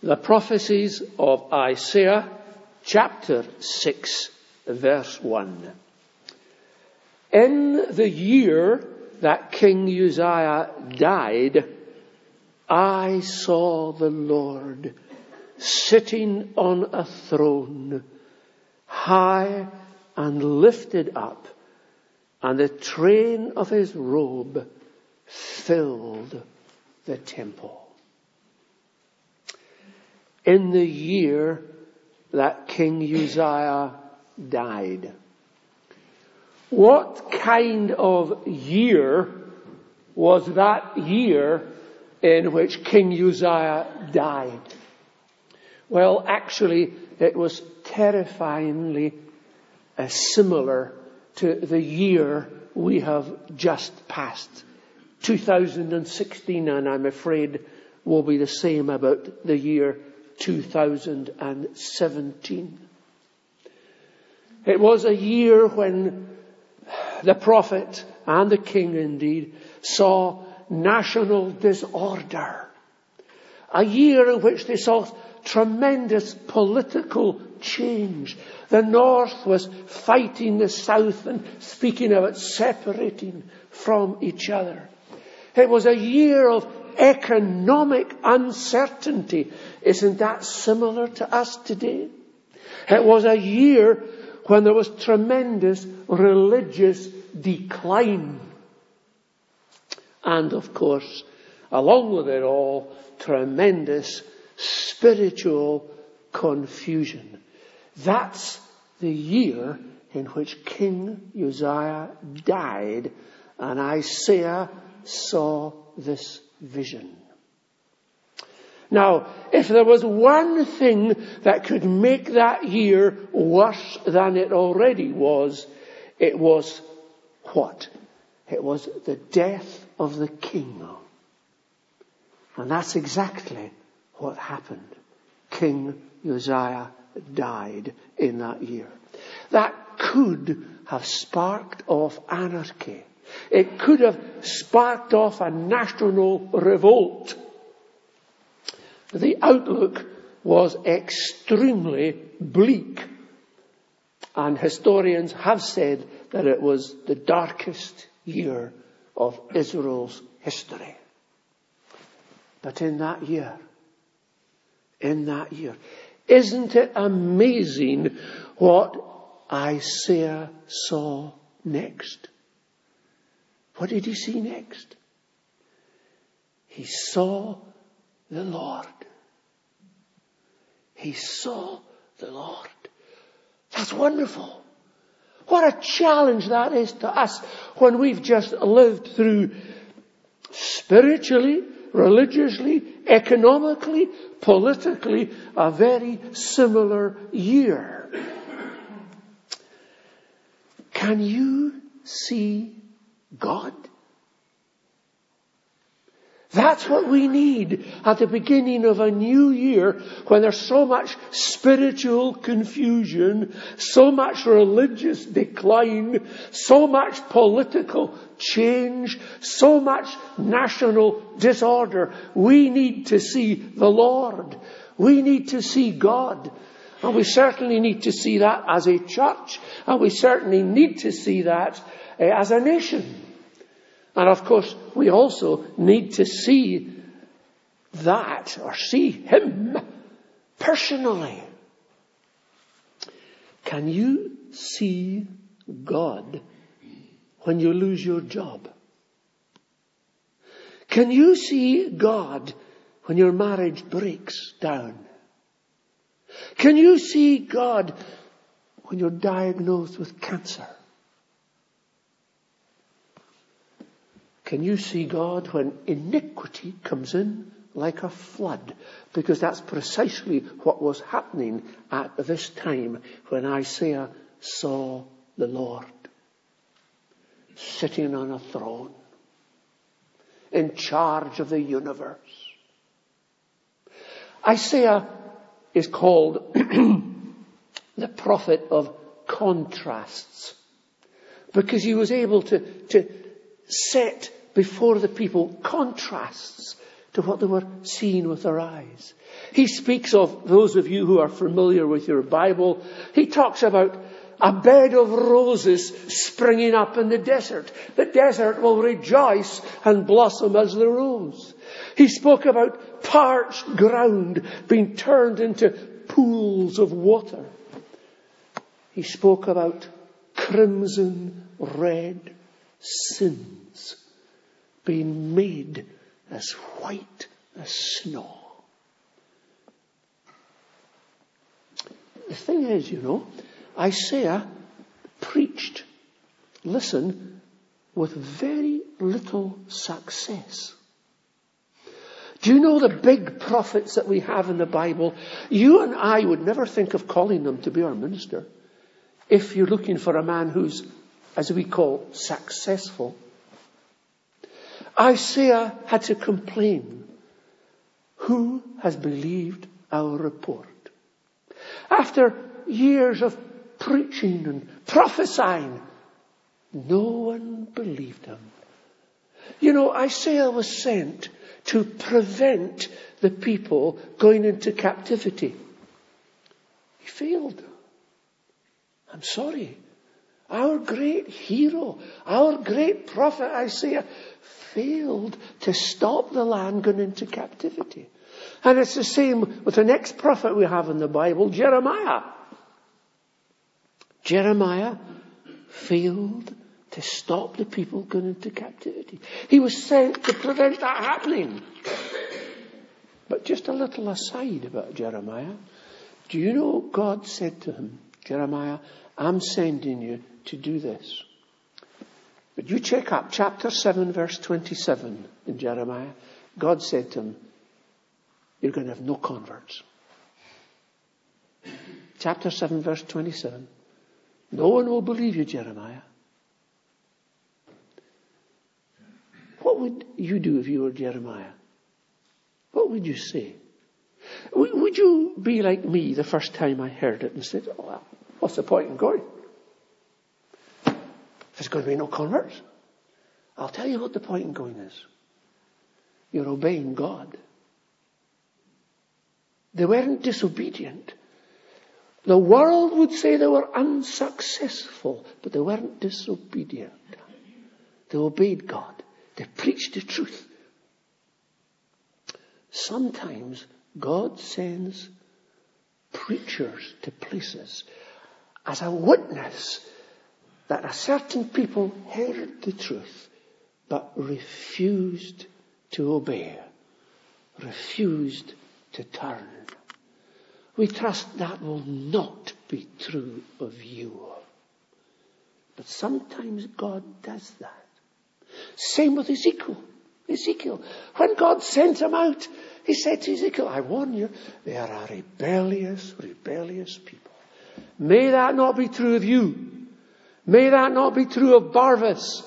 The prophecies of Isaiah, chapter 6, verse 1. In the year that King Uzziah died, I saw the Lord sitting on a throne, high and lifted up, and the train of his robe filled the temple. In the year that King Uzziah died. What kind of year was that year in which King Uzziah died? Well, actually, it was terrifyingly similar to the year we have just passed. 2016, and I'm afraid will be the same about the year 2017. It was a year when the prophet and the king indeed saw national disorder. A year in which they saw tremendous political change. The North was fighting the South and speaking about separating from each other. It was a year of economic uncertainty. Isn't that similar to us today? It was a year when there was tremendous religious decline. And of course, along with it all, tremendous spiritual confusion. That's the year in which King Uzziah died, and Isaiah saw this vision. Now, if there was one thing that could make that year worse than it already was, it was what? It was the death of the king. And that's exactly what happened. King Uzziah died in that year. That could have sparked off anarchy. It could have sparked off a national revolt. The outlook was extremely bleak. And historians have said that it was the darkest year of Israel's history. But in that year, isn't it amazing what Isaiah saw next? What did he see next? He saw the Lord. He saw the Lord. That's wonderful. What a challenge that is to us when we've just lived through spiritually, religiously, economically, politically, a very similar year. Can you see God? That's what we need at the beginning of a new year when there's so much spiritual confusion, so much religious decline, so much political change, so much national disorder. We need to see the Lord. We need to see God. And we certainly need to see that as a church. And we certainly need to see that as a nation. And of course, we also need to see that, or see Him personally. Can you see God when you lose your job? Can you see God when your marriage breaks down? Can you see God when you're diagnosed with cancer? Can you see God when iniquity comes in like a flood? Because that's precisely what was happening at this time when Isaiah saw the Lord sitting on a throne, in charge of the universe. Isaiah is called the prophet of contrasts because he was able to set before the people contrasts to what they were seeing with their eyes. He speaks of, those of you who are familiar with your Bible, he talks about a bed of roses springing up in the desert. The desert will rejoice and blossom as the rose. He spoke about parched ground being turned into pools of water. He spoke about crimson red sins being made as white as snow. The thing is, Isaiah preached, listen, with very little success. Do you know the big prophets that we have in the Bible? You and I would never think of calling them to be our minister. If you're looking for a man who's, as we call, successful. Isaiah had to complain. Who has believed our report? After years of preaching and prophesying, no one believed him. Isaiah was sent to prevent the people going into captivity. He failed. I'm sorry. Our great hero, our great prophet Isaiah failed to stop the land going into captivity. And it's the same with the next prophet we have in the Bible, Jeremiah. Jeremiah failed to stop the people going into captivity. He was sent to prevent that happening. But just a little aside about Jeremiah. Do you know God said to him, Jeremiah, I'm sending you to do this. But you check up chapter 7 verse 27 in Jeremiah. God said to him, you're going to have no converts. Chapter 7 verse 27. No one will believe you, Jeremiah. What would you do if you were Jeremiah? What would you say? Would you be like me the first time I heard it and said, oh, well, what's the point in going? If there's going to be no converts, I'll tell you what the point in going is. You're obeying God. They weren't disobedient. The world would say they were unsuccessful, but they weren't disobedient. They obeyed God. They preached the truth. Sometimes God sends preachers to places as a witness that a certain people heard the truth but refused to obey, refused to turn. We trust that will not be true of you. But sometimes God does that. Same with Ezekiel. When God sent him out, he said to Ezekiel, I warn you, they are a rebellious people. May that not be true of you. May that not be true of Barvis.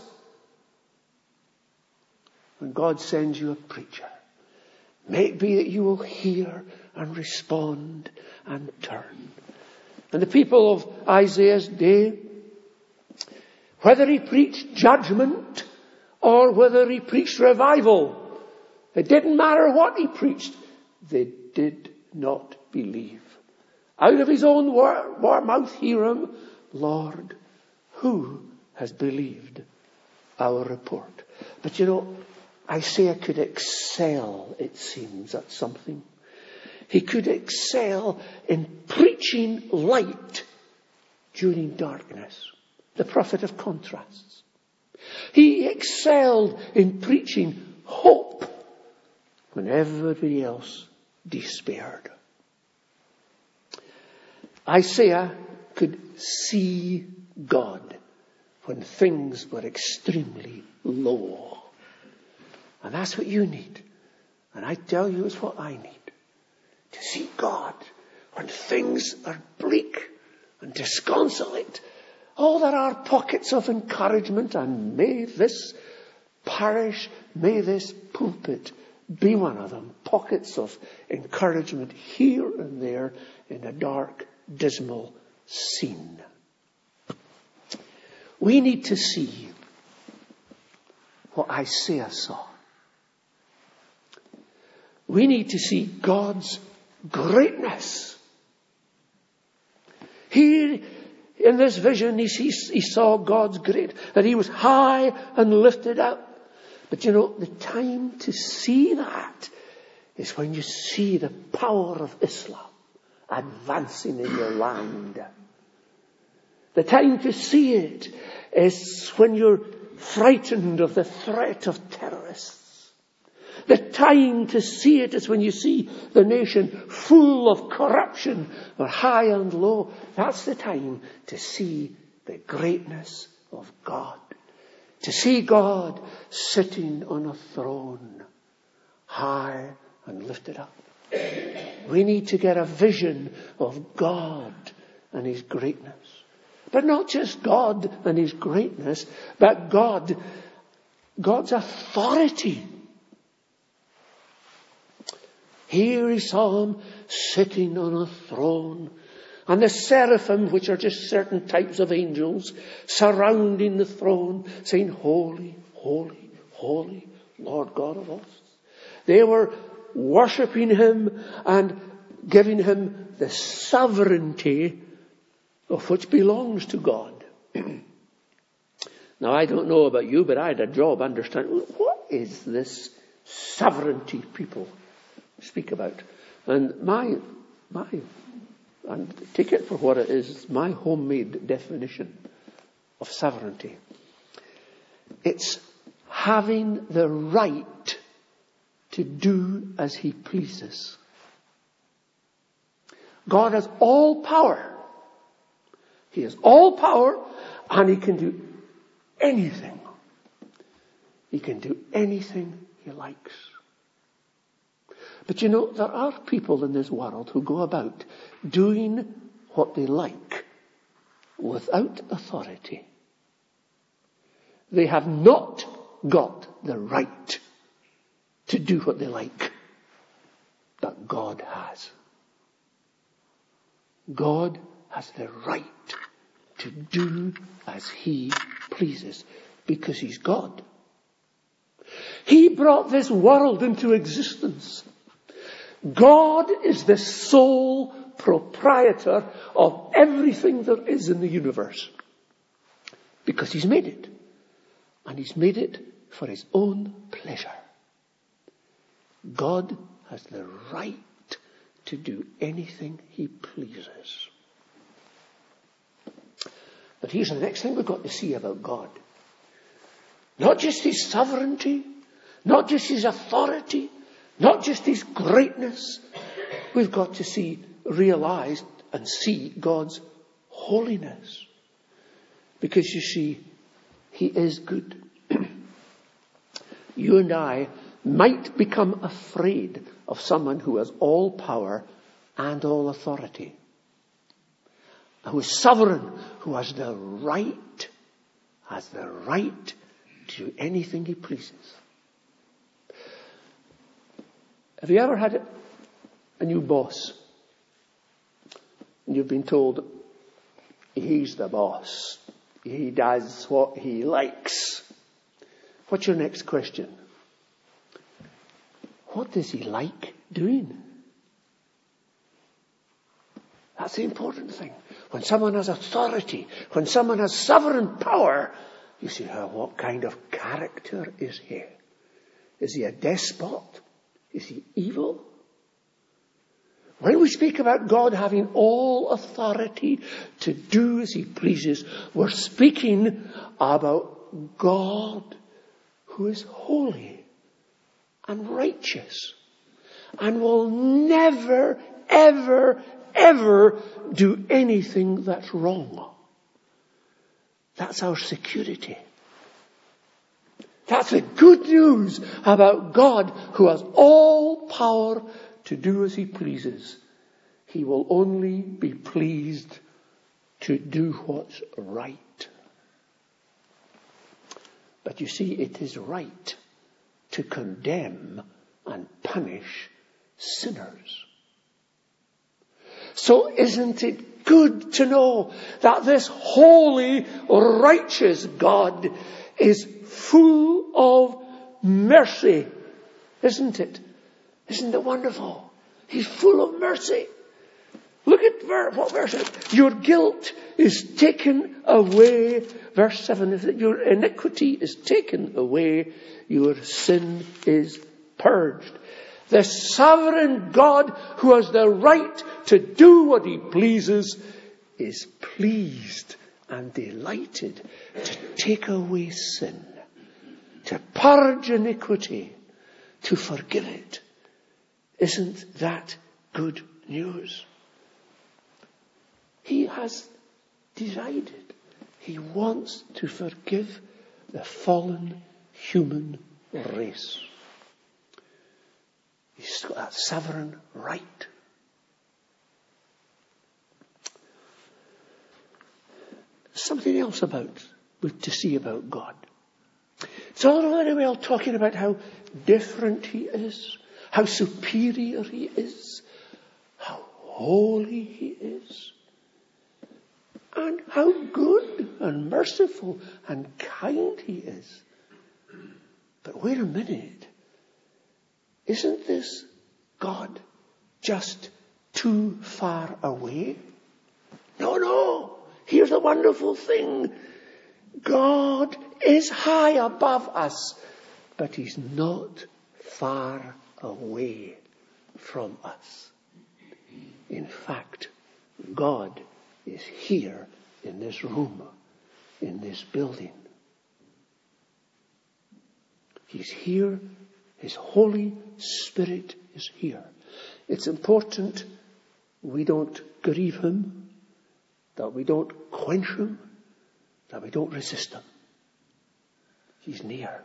When God sends you a preacher, may it be that you will hear and respond and turn. And the people of Isaiah's day, whether he preached judgment or whether he preached revival, it didn't matter what he preached. They did not believe. Out of his own mouth hear him, Lord, who has believed our report? But Isaiah could excel, it seems, at something. He could excel in preaching light during darkness. The prophet of contrasts. He excelled in preaching hope when everybody else despaired. Isaiah could see God when things were extremely low. And that's what you need. And I tell you, it's what I need. To see God when things are bleak and disconsolate. Oh, there are pockets of encouragement, and may this parish, may this pulpit be one of them. Pockets of encouragement here and there in a dark, dismal scene. We need to see what Isaiah saw. We need to see God's greatness. Here, in this vision, he saw God's great, that he was high and lifted up. But the time to see that is when you see the power of Islam advancing in your land. The time to see it is when you're frightened of the threat of terrorists. The time to see it is when you see the nation full of corruption, or high and low. That's the time to see the greatness of God. To see God sitting on a throne, high and lifted up. We need to get a vision of God and his greatness. But not just God and his greatness, but God's authority. Here he saw him sitting on a throne, and the seraphim, which are just certain types of angels, surrounding the throne, saying, "Holy, holy, holy, Lord God of hosts." They were worshipping him and giving him the sovereignty of which belongs to God. Now, I don't know about you, but I had a job understanding what is this sovereignty people speak about. And my and take it for what it is, my homemade definition of sovereignty. It's having the right to do as he pleases. God has all power. He has all power, and he can do anything. He can do anything he likes. But there are people in this world who go about doing what they like without authority. They have not got the right to do what they like, but God has. God has the right to do as he pleases because he's God. He brought this world into existence. God is the sole proprietor of everything there is in the universe because he's made it. And he's made it for his own pleasure. God has the right to do anything he pleases. But here's the next thing we've got to see about God. Not just his sovereignty, not just his authority, not just his greatness. We've got to realize and see God's holiness. Because you see, he is good. You and I might become afraid of someone who has all power and all authority. Who is sovereign, who has the right to do anything he pleases. Have you ever had a new boss? And you've been told, he's the boss. He does what he likes. What's your next question? What does he like doing? That's the important thing. When someone has authority, when someone has sovereign power, you say, what kind of character is he? Is he a despot? Is he evil? When we speak about God having all authority to do as he pleases, we're speaking about God who is holy and righteous and will never, ever, ever do anything that's wrong. That's our security. That's the good news about God who has all power to do as he pleases. He will only be pleased to do what's right. But you see, it is right to condemn and punish sinners. So isn't it good to know that this holy, righteous God is full of mercy, isn't it? Isn't it wonderful? He's full of mercy. Look at what verse it is. Your guilt is taken away. Verse 7 is that your iniquity is taken away. Your sin is purged. The sovereign God who has the right to do what he pleases is pleased and delighted to take away sin, to purge iniquity, to forgive it. Isn't that good news? He has decided he wants to forgive the fallen human race. He's got that sovereign right. Something else to see about God. It's all very well talking about how different he is, how superior he is, how holy he is, and how good and merciful and kind he is. But wait a minute. Isn't this God just too far away? No. Here's the wonderful thing. God is high above us, but he's not far away from us. In fact, God is here in this room, in this building. He's here. His Holy Spirit is here. It's important we don't grieve him, that we don't quench him, that we don't resist him. He's near.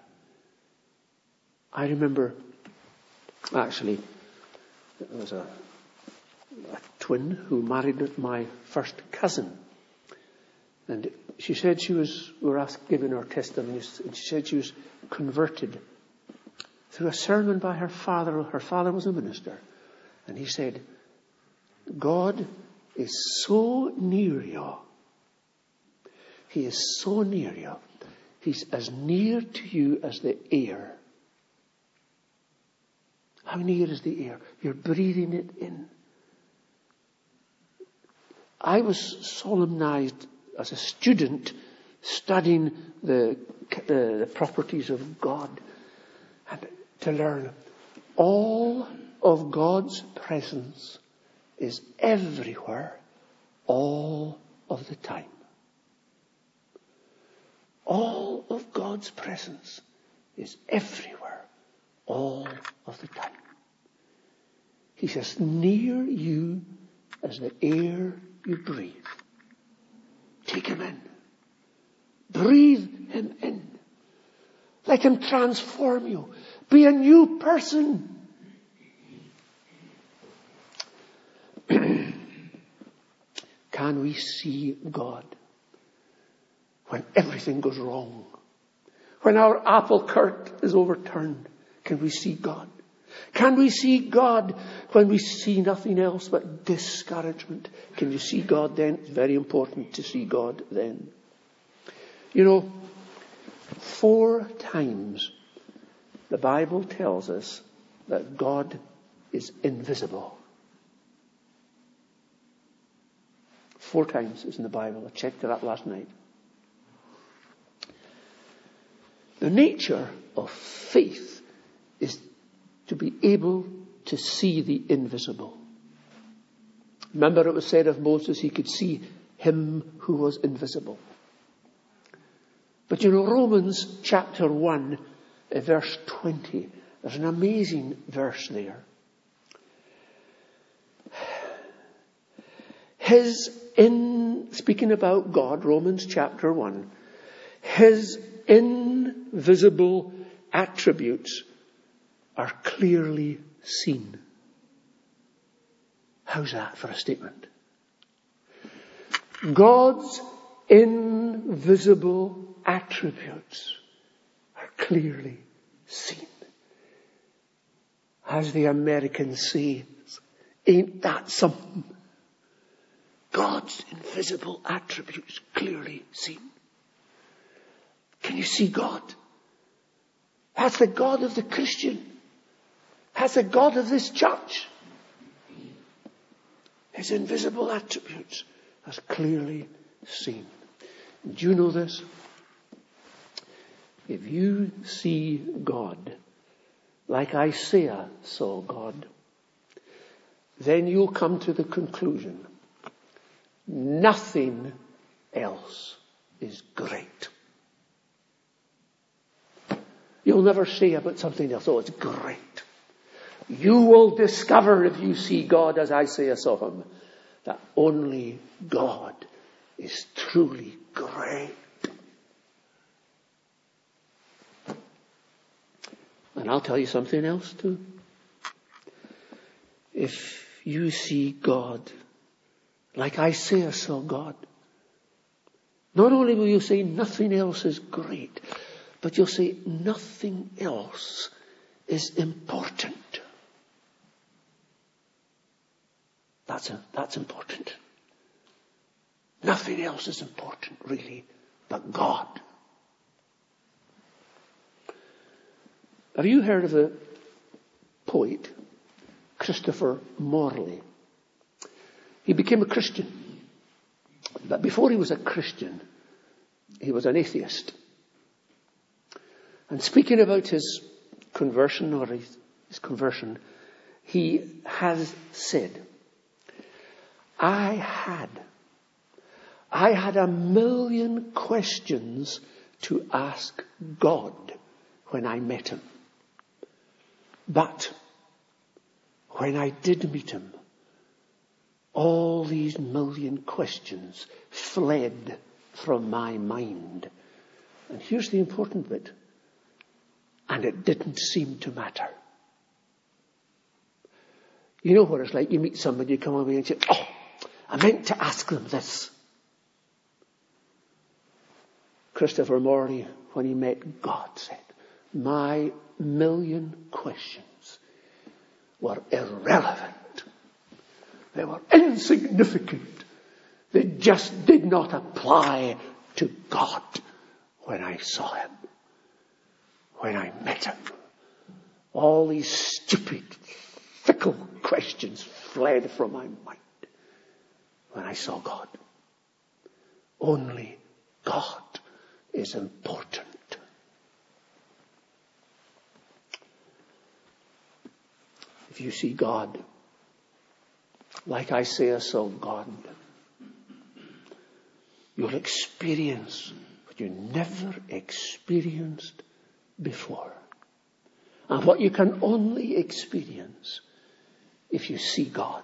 I remember, actually, there was a twin who married my first cousin. And she said we were asked, giving her testimonies, and she said she was converted through a sermon by her father. Her father was a minister. And he said, God is so near you. He is so near you. He's as near to you as the air. How near is the air? You're breathing it in. I was solemnized as a student studying the properties of God, and to learn all of God's presence is everywhere, all of the time. All of God's presence is everywhere, all of the time. He's as near you as the air you breathe. Take him in. Breathe him in. Let him transform you. Be a new person. Can we see God when everything goes wrong? When our apple cart is overturned, can we see God? Can we see God when we see nothing else but discouragement? Can you see God then? It's very important to see God then. 4 times the Bible tells us that God is invisible. 4 times it's in the Bible. I checked it up last night. The nature of faith is to be able to see the invisible. Remember, it was said of Moses, he could see him who was invisible. But Romans chapter 1, verse 20, there's an amazing verse there. Speaking about God, Romans chapter 1, his invisible attributes are clearly seen. How's that for a statement? God's invisible attributes are clearly seen. As the Americans say, ain't that something? God's invisible attributes clearly seen. Can you see God? That's the God of the Christian. as the God of this church. His invisible attributes as clearly seen. Do you know this? If you see God like Isaiah saw God, then you'll come to the conclusion, nothing else is great. You'll never say about something else, oh, it's great. You will discover, if you see God as Isaiah saw him, that only God is truly great. And I'll tell you something else too. If you see God like Isaiah saw God, not only will you say nothing else is great, but you'll say nothing else is important. That's important. Nothing else is important, really, but God. Have you heard of the poet Christopher Morley? He became a Christian. But before he was a Christian, he was an atheist. And speaking about his conversion, he has said, I had a million questions to ask God when I met him. But when I did meet him, all these million questions fled from my mind. And here's the important bit. And it didn't seem to matter. You know what it's like? You meet somebody, you come away and say, oh, I meant to ask them this. Christopher Morley, when he met God, said, my million questions were irrelevant. They were insignificant. They just did not apply to God when I saw him, when I met him. All these stupid, fickle questions fled from my mind when I saw God. Only God is important. If you see God like Isaiah saw God, you'll experience what you never experienced before. And what you can only experience if you see God.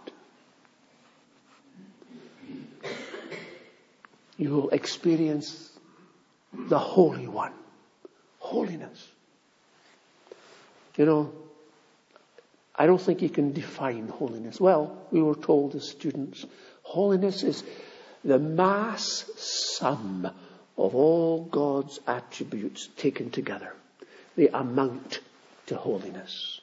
You will experience the Holy One. Holiness. You know, I don't think you can define holiness. Well, we were told as students, holiness is the mass sum of all God's attributes taken together. They amount to holiness.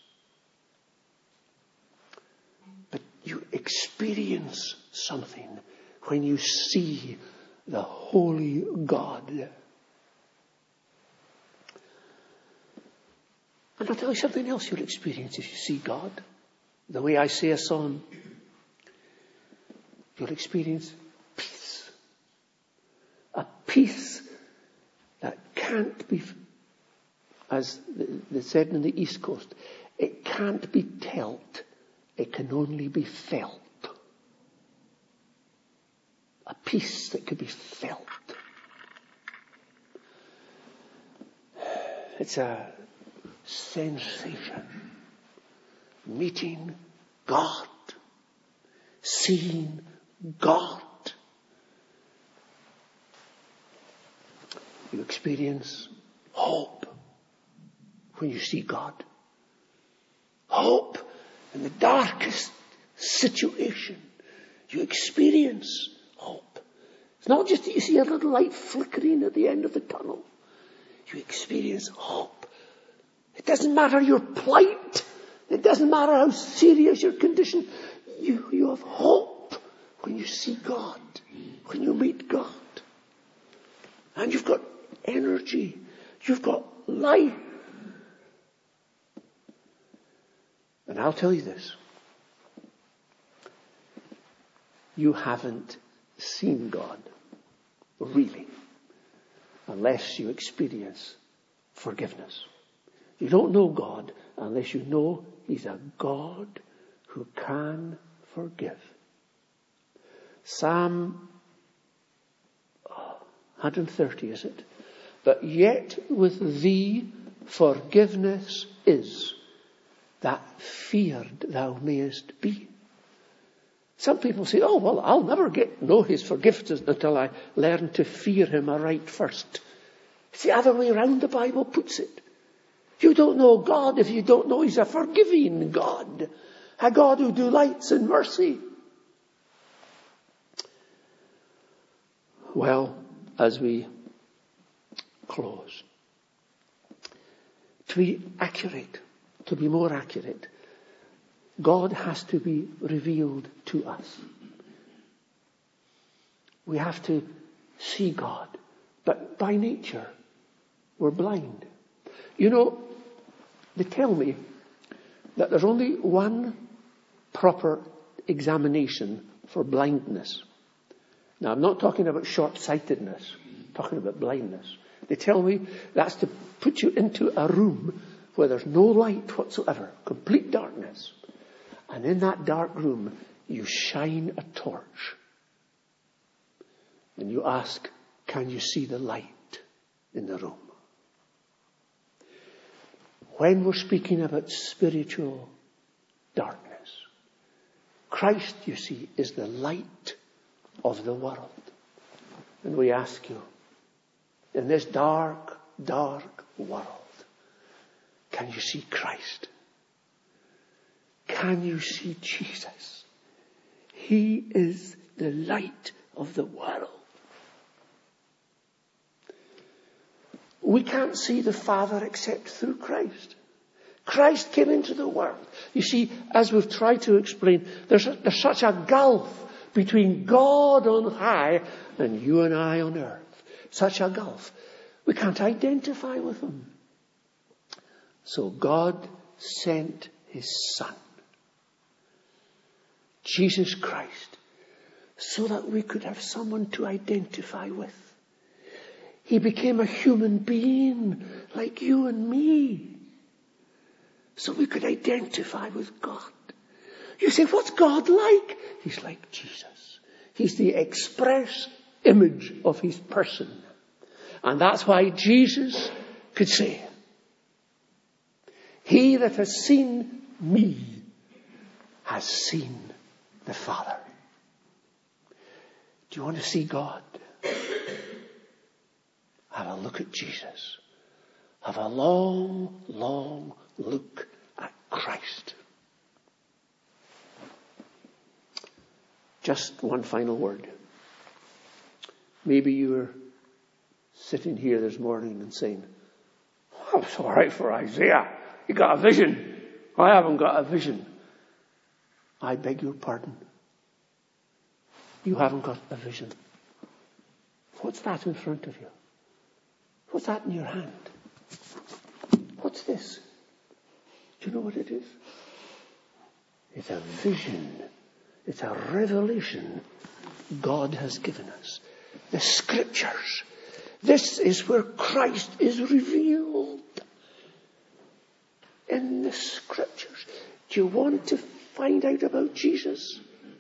But you experience something when you see the holy God. And I'll tell you something else you'll experience if you see God. The way Isaiah saw him. You'll experience peace. A peace that can't be, as they said in the East Coast, it can't be telt. It can only be felt. A peace that could be felt. It's a sensation. Meeting God. Seeing God. You experience hope when you see God. Hope in the darkest situation. You experience hope. It's not just that you see a little light flickering at the end of the tunnel. You experience hope. It doesn't matter your plight. It doesn't matter how serious your condition. You have hope when you see God. When you meet God. And you've got energy. You've got life. I'll tell you this. You haven't seen God, really, unless you experience forgiveness. You don't know God unless you know He's a God who can forgive. Psalm 130, is it? But yet with thee forgiveness is, that feared thou mayest be. Some people say, oh, well, I'll never know His forgiveness until I learn to fear Him aright first. It's the other way around the Bible puts it. You don't know God if you don't know He's a forgiving God. A God who delights in mercy. Well, as we close, to be accurate, to be more accurate, God has to be revealed to us. We have to see God. But by nature, we're blind. You know, they tell me that there's only one proper examination for blindness. Now, I'm not talking about short-sightedness. I'm talking about blindness. They tell me that's to put you into a room where there's no light whatsoever, complete darkness. And in that dark room, you shine a torch. And you ask, can you see the light in the room? When we're speaking about spiritual darkness, Christ, you see, is the light of the world. And we ask you, in this dark, dark world, can you see Christ? Can you see Jesus? He is the light of the world. We can't see the Father except through Christ. Christ came into the world. You see, as we've tried to explain, there's such a gulf between God on high and you and I on earth. Such a gulf. We can't identify with Him. So God sent His Son, Jesus Christ, so that we could have someone to identify with. He became a human being like you and me, so we could identify with God. You say, what's God like? He's like Jesus. He's the express image of His person. And that's why Jesus could say, he that has seen me has seen the Father. Do you want to see God? Have a look at Jesus. Have a long, long look at Christ. Just one final word. Maybe you were sitting here this morning and saying, oh, it's all right for Isaiah. He got a vision. I haven't got a vision. I beg your pardon. You haven't got a vision. What's that in front of you? What's that in your hand? What's this? Do you know what it is? It's a vision. It's a revelation God has given us. The Scriptures. This is where Christ is revealed. In the Scriptures. Do you want to find out about Jesus?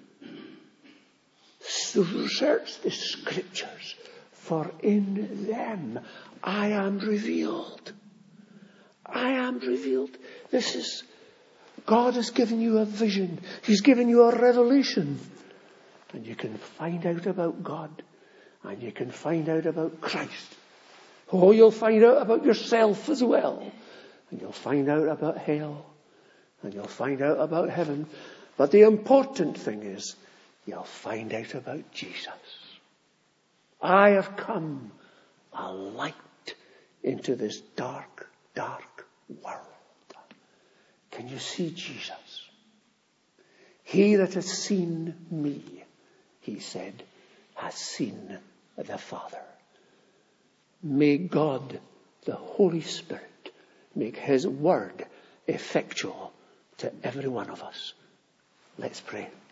Search the Scriptures, for in them I am revealed. I am revealed. God has given you a vision. He's given you a revelation. And you can find out about God. And you can find out about Christ. Oh, you'll find out about yourself as well. And you'll find out about hell. And you'll find out about heaven. But the important thing is, you'll find out about Jesus. I have come a light into this dark, dark world. Can you see Jesus? He that has seen me, he said, has seen the Father. May God, the Holy Spirit, make His word effectual to every one of us. Let's pray.